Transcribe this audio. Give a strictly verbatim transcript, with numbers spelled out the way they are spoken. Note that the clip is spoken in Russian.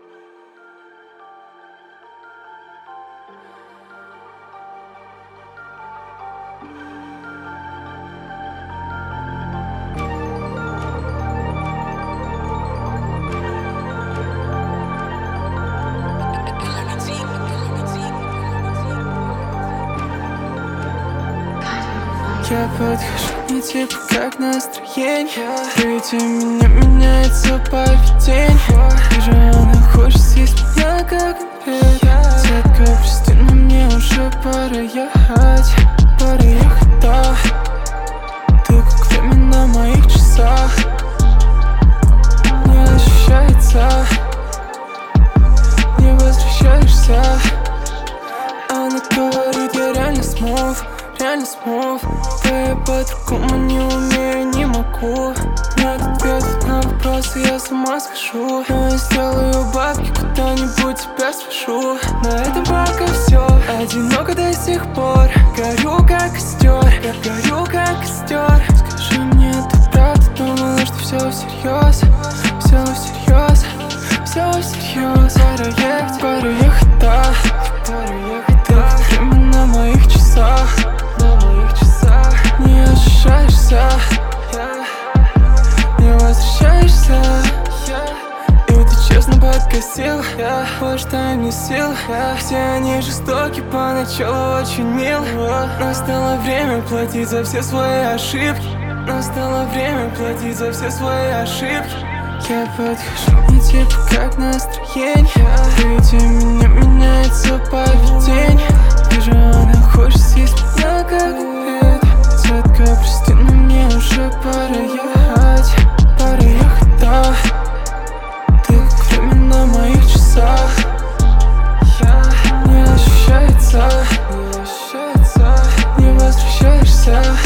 Я подхожу, не типа как настроение. Ведь у меня меняется поведение. Вижу, она хочет съесть меня как конфет. Детка, прости, но мне уже пора ехать. Пора ехать, да. Ты как время на моих часах. Не ощущается, не возвращаешься. Она говорит, я реально смог. Реально смог, да я по-другому не умею, не могу. Нет ответов на вопросы, я сама скажу. Но я сделаю бабки, куда-нибудь тебя свожу. На этом пока все, одиноко до сих пор. Горю как костер, я горю как костер. Скажи мне, ты правда думала, что все всерьез? Все всерьез, все всерьез. Пора ехать, пора ехать, да. Пора ехать, да. Время на моих часах. Не ощущаешься, yeah. Не возвращаешься, yeah. И ты честно подкосил, yeah. Больше дай мне сил, yeah. Все они жестоки, поначалу очень мил, yeah. Настало время платить за все свои ошибки. Настало время платить за все свои ошибки. Я подхожу, не типа как настроение. Ведь у меня меняется поведение. Вижу, она хочет съесть меня как конфет. Детка, прости, но мне уже пора ехать. Пора ехать, да. Ты как время на моих часах. Не ощущается, не ощущается, не возвращаешься.